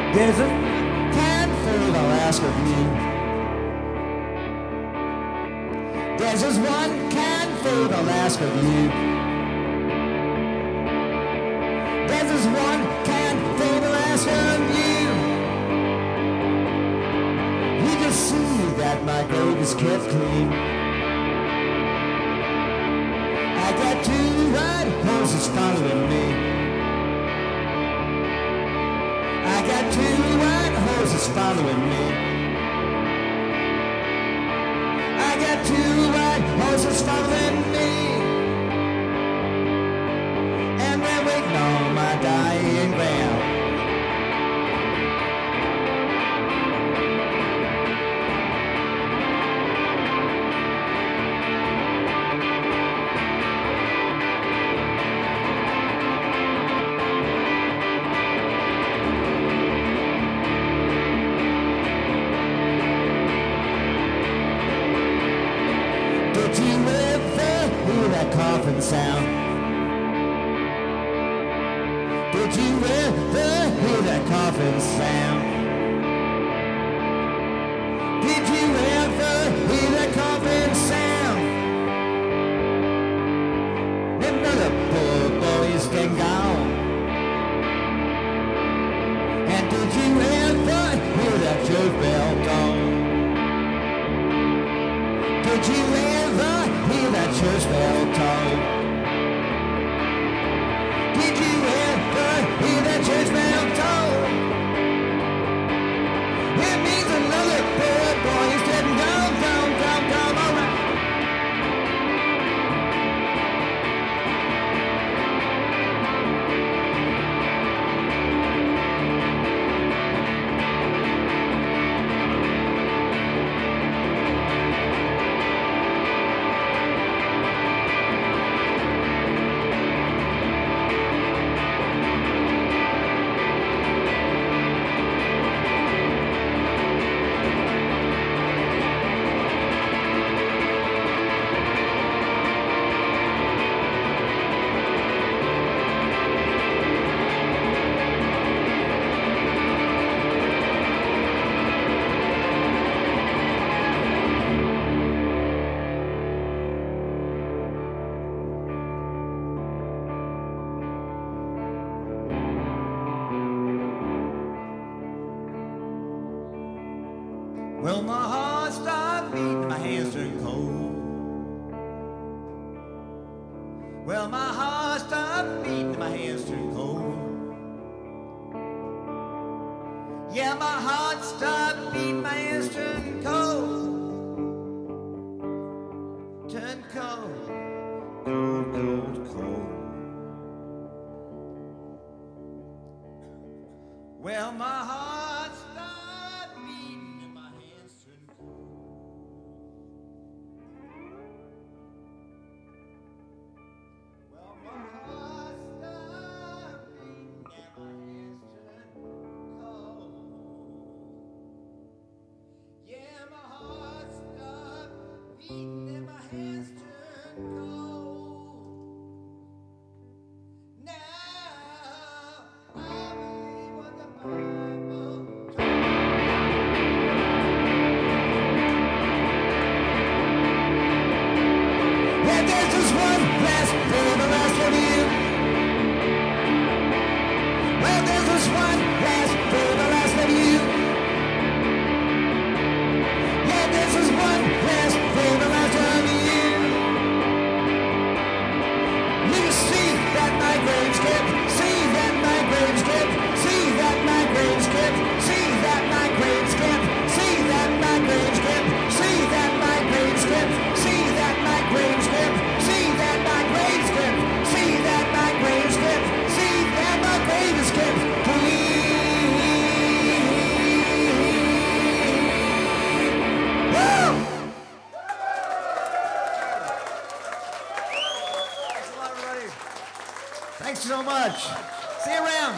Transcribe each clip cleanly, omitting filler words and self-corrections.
There's a handful I'll ask of you. There's just one can food I'll ask of you. There's just one can food I'll ask of you. You can see that my grave is kept clean. I got two white horses following me. I got two white horses following me. I got two white horses following me. And they're waiting on my dying ground. Coffin sound. Did you ever hear that coffin sound? Did you ever hear that coffin sound? Another poor boy's been gone. And did you ever hear that church bell gong? Did you ever hear that church bell toll? Did you ever hear that church bell toll? It means another poor boy is dead and gone, gone, gone, gone, all right. Well, my heart stopped beating, my hands turned cold. Well, my heart stopped beating, my hands turned cold. Yeah, my heart stopped beating, my hands turned cold. Turned cold, cold, cold, cold. Well, my heart stopped beating and my hands turned cold. Well, my heart stopped beating and my hands turned cold. Yeah, my heart stopped beating and my hands turned cold. Now I believe what the Bible told. Yeah, there's just one last for the last of you. Well, there's just one last for the last of you. Yeah, there's just one last for the last of you. You can see that my grave's kept. See that my grave's kept. See that my grave's kept. See that my grave's kept. See that my grave's kept. See that my grave's kept. See that my grave's kept. See that my grave's kept. See that my grave's kept. See that my grave is kept. Woo! Thanks a lot, everybody. Thanks so much. See you around.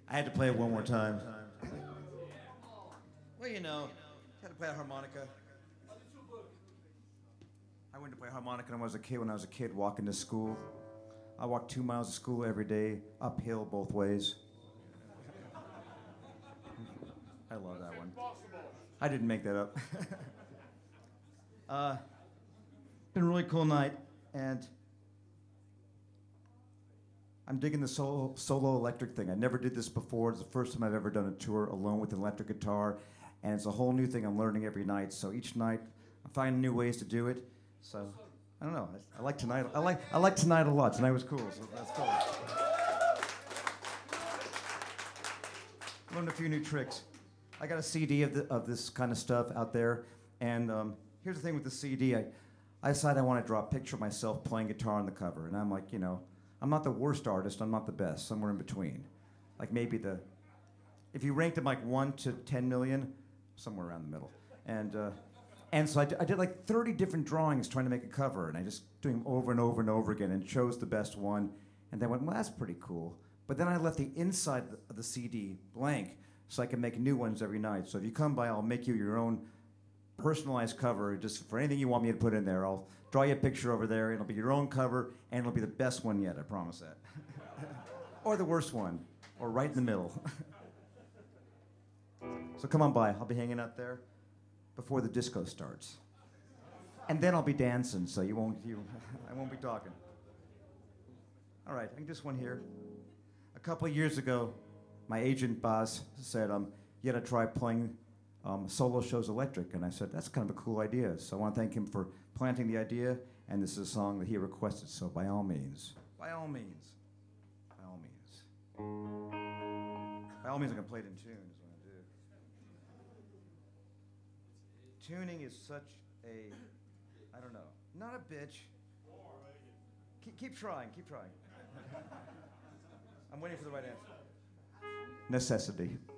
I had to play it one more time. Well, you know, had to play a harmonica. I went to play harmonica when I was a kid walking to school. I walked 2 miles to school every day, uphill both ways. I love that one. I didn't make that up. Been a really cool night, and I'm digging the solo electric thing. I never did this before. It's the first time I've ever done a tour alone with an electric guitar, and it's a whole new thing I'm learning every night. So each night, I'm finding new ways to do it. So I don't know. I like tonight. I like tonight a lot. Tonight was cool. So that's cool. Learned a few new tricks. I got a CD of this kind of stuff out there, and here's the thing with the CD. I decided I want to draw a picture of myself playing guitar on the cover, and I'm like, you know, I'm not the worst artist. I'm not the best. Somewhere in between, like maybe if you ranked them like 1 to 10 million, somewhere around the middle, and so I did like 30 different drawings trying to make a cover, and I just doing them over and over and over again, and chose the best one, and then went, well, that's pretty cool. But then I left the inside of the CD blank, so I can make new ones every night. So if you come by, I'll make you your own personalized cover, just for anything you want me to put in there. I'll draw you a picture over there. It'll be your own cover, and it'll be the best one yet, I promise that. Or the worst one, or right in the middle. So come on by. I'll be hanging out there before the disco starts. And then I'll be dancing, so I won't be talking. All right, I think this one here. A couple of years ago, my agent boss said, you gotta try playing solo shows electric. And I said, that's kind of a cool idea. So I want to thank him for planting the idea. And this is a song that he requested. So by all means, by all means, by all means. By all means, I'm gonna play it in tune is what I do. Tuning is such a, I don't know, not a bitch. Keep trying, keep trying. I'm waiting for the right answer. Necessity.